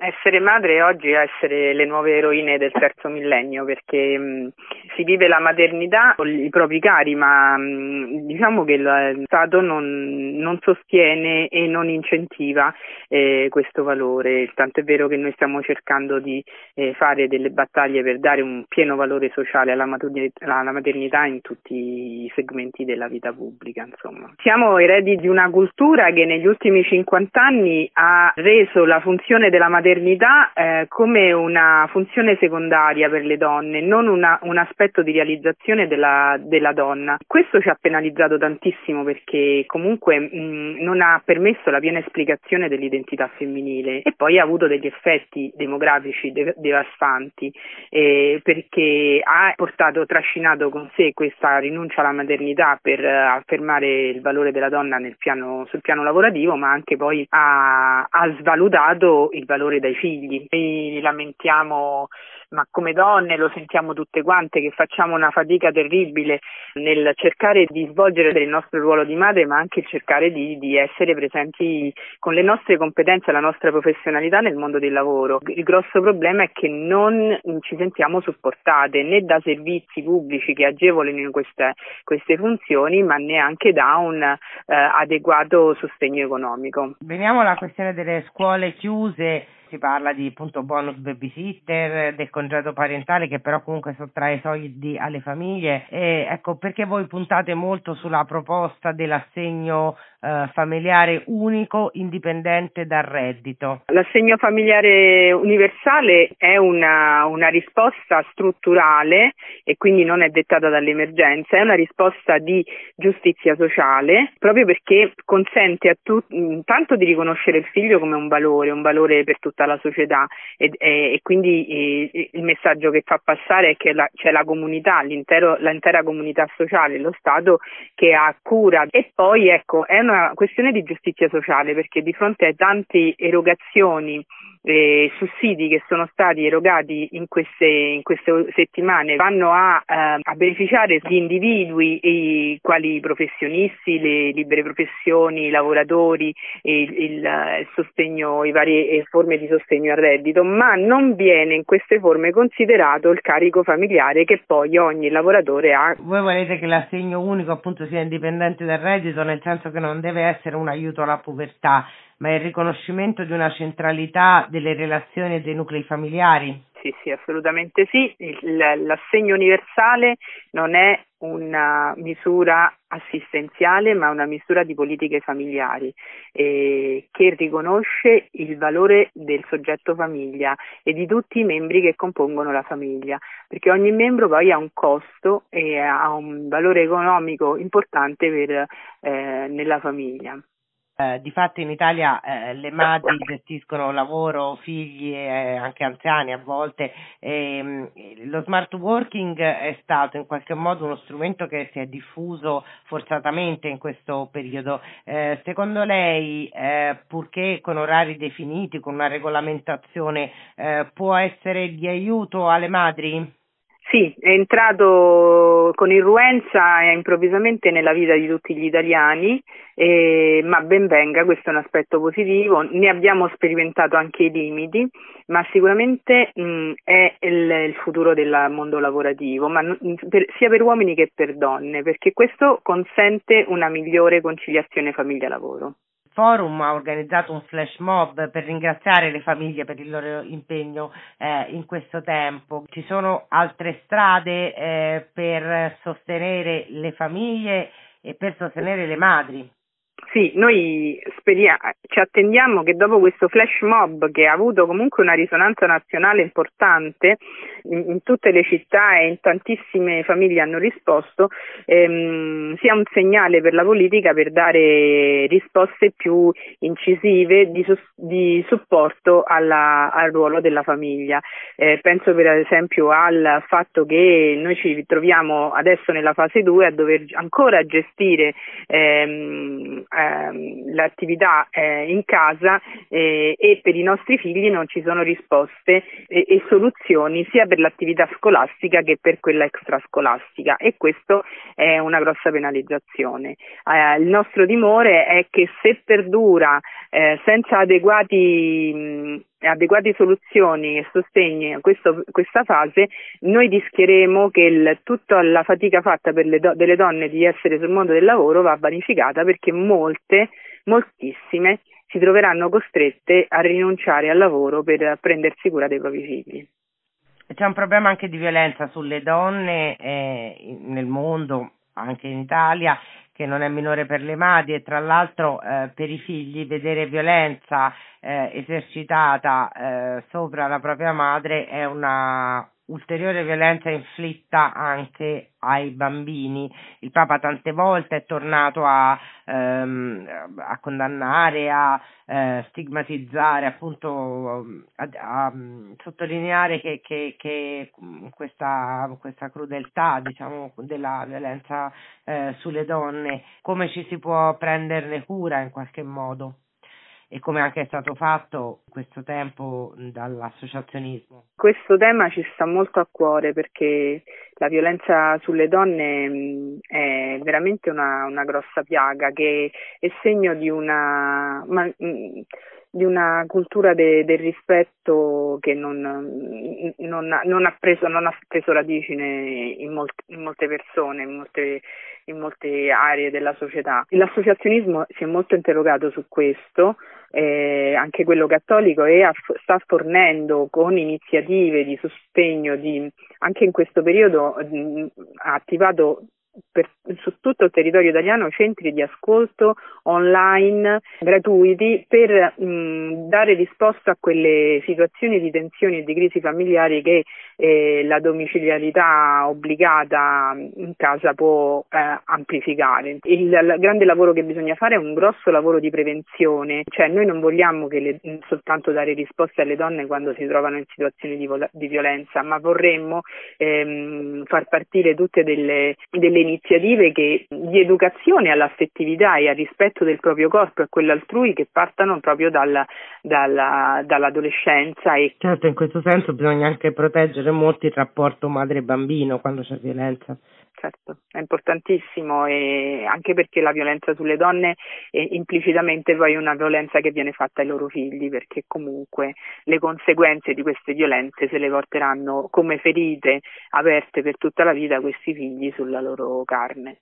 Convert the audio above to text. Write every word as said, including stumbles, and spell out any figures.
Essere madre oggi è essere le nuove eroine del terzo millennio, perché mh, si vive la maternità con i propri cari, ma mh, diciamo che lo Stato non, non sostiene e non incentiva eh, questo valore, tanto è vero che noi stiamo cercando di eh, fare delle battaglie per dare un pieno valore sociale alla maternità, alla maternità in tutti i segmenti della vita pubblica. Insomma, siamo eredi di una cultura che negli ultimi cinquanta anni ha reso la funzione della maternità eh, come una funzione secondaria per le donne, non una, un aspetto di realizzazione della, della donna. Questo ci ha penalizzato tantissimo, perché comunque mh, non ha permesso la piena esplicazione dell'identità femminile, e poi ha avuto degli effetti demografici de- devastanti, eh, perché ha portato, trascinato con sé questa rinuncia alla maternità per eh, affermare il valore della donna nel piano, sul piano lavorativo, ma anche poi ha, ha svalutato il valore dai figli. Noi lamentiamo, ma come donne lo sentiamo tutte quante, che facciamo una fatica terribile nel cercare di svolgere il nostro ruolo di madre, ma anche cercare di, di essere presenti con le nostre competenze e la nostra professionalità nel mondo del lavoro. Il grosso problema è che non ci sentiamo supportate né da servizi pubblici che agevolino queste, queste funzioni, ma neanche da un eh, adeguato sostegno economico. Veniamo alla questione delle scuole chiuse. Si parla di appunto bonus babysitter, del congedo parentale, che però comunque sottrae soldi alle famiglie. E ecco, perché voi puntate molto sulla proposta dell'assegno eh, familiare unico indipendente dal reddito? L'assegno familiare universale è una, una risposta strutturale, e quindi non è dettata dall'emergenza, è una risposta di giustizia sociale, proprio perché consente a tutti intanto di riconoscere il figlio come un valore, un valore per tutta la società, e, e, e quindi e, il messaggio che fa passare è che la, c'è la comunità, l'intero, l'intera comunità sociale, lo Stato che ha cura. E poi ecco, è una questione di giustizia sociale, perché di fronte a tante erogazioni eh, sussidi che sono stati erogati in queste, in queste settimane vanno a, eh, a beneficiare gli individui, i quali professionisti, le libere professioni, i lavoratori, il, il, il sostegno, i varie forme di sostegno al reddito, ma non viene in queste forme considerato il carico familiare che poi ogni lavoratore ha. Voi volete che l'assegno unico appunto sia indipendente dal reddito, nel senso che non deve essere un aiuto alla povertà, ma il riconoscimento di una centralità delle relazioni e dei nuclei familiari? Sì, sì, assolutamente sì. Il, l'assegno universale non è una misura assistenziale, ma una misura di politiche familiari eh, che riconosce il valore del soggetto famiglia e di tutti i membri che compongono la famiglia, perché ogni membro poi ha un costo e ha un valore economico importante per, eh, nella famiglia. Eh, di fatto in Italia eh, le madri gestiscono lavoro, figli e anche anziani a volte. E, mh, lo smart working è stato in qualche modo uno strumento che si è diffuso forzatamente in questo periodo. Eh, secondo lei, eh, purché con orari definiti, con una regolamentazione, eh, può essere di aiuto alle madri? Sì, è entrato con irruenza e improvvisamente nella vita di tutti gli italiani, eh, ma ben venga, questo è un aspetto positivo. Ne abbiamo sperimentato anche i limiti, ma sicuramente mh, è il, il futuro del mondo lavorativo, ma n- per, sia per uomini che per donne, perché questo consente una migliore conciliazione famiglia-lavoro. Forum ha organizzato un flash mob per ringraziare le famiglie per il loro impegno eh, in questo tempo. Ci sono altre strade eh, per sostenere le famiglie e per sostenere le madri? Sì, noi speriamo, ci attendiamo che dopo questo flash mob, che ha avuto comunque una risonanza nazionale importante in, in tutte le città e in tantissime famiglie hanno risposto, ehm, sia un segnale per la politica per dare risposte più incisive di, di supporto alla, al ruolo della famiglia. Eh, penso per esempio al fatto che noi ci troviamo adesso nella fase due a dover ancora gestire ehm, l'attività eh, in casa eh, e per i nostri figli non ci sono risposte e, e soluzioni sia per l'attività scolastica che per quella extrascolastica, e questo è una grossa penalizzazione. Eh, il nostro timore è che se perdura eh, senza adeguati mh, adeguate soluzioni e sostegni a questo, questa fase, noi rischieremo che il, tutta la fatica fatta per le do, delle donne di essere sul mondo del lavoro va vanificata, perché molte, moltissime, si troveranno costrette a rinunciare al lavoro per prendersi cura dei propri figli. C'è un problema anche di violenza sulle donne eh, nel mondo, anche in Italia, che non è minore per le madri, e tra l'altro eh, per i figli vedere violenza eh, esercitata eh, sopra la propria madre è una ulteriore violenza inflitta anche ai bambini. Il Papa tante volte è tornato a, ehm, a condannare, a eh, stigmatizzare, appunto a, a sottolineare che, che, che questa, questa crudeltà, diciamo, della violenza eh, sulle donne, come ci si può prenderne cura in qualche modo, e come anche è stato fatto in questo tempo dall'associazionismo. Questo tema ci sta molto a cuore, perché la violenza sulle donne mh, è veramente una, una grossa piaga, che è segno di una, ma, mh, di una cultura de, del rispetto che non, non, ha, non, ha preso, non ha preso radici in, molti, in molte persone, in molte, in molte aree della società. L'associazionismo si è molto interrogato su questo, eh, anche quello cattolico, e ha, sta fornendo con iniziative di sostegno, di, anche in questo periodo mh, ha attivato per, su tutto il territorio italiano centri di ascolto online gratuiti per mh, dare risposta a quelle situazioni di tensioni e di crisi familiari che eh, la domiciliarità obbligata in casa può eh, amplificare. Il, il grande lavoro che bisogna fare è un grosso lavoro di prevenzione, cioè noi non vogliamo che le, soltanto dare risposte alle donne quando si trovano in situazioni di, di violenza, ma vorremmo ehm, far partire tutte delle, delle iniziative che, di educazione all'affettività e al rispetto del proprio corpo e quello altrui, che partano proprio dalla, dalla, dall'adolescenza. E certo, in questo senso bisogna anche proteggere molto il rapporto madre-bambino quando c'è violenza. Certo, è importantissimo, e anche perché la violenza sulle donne è implicitamente poi una violenza che viene fatta ai loro figli, perché comunque le conseguenze di queste violenze se le porteranno come ferite aperte per tutta la vita questi figli sulla loro carne.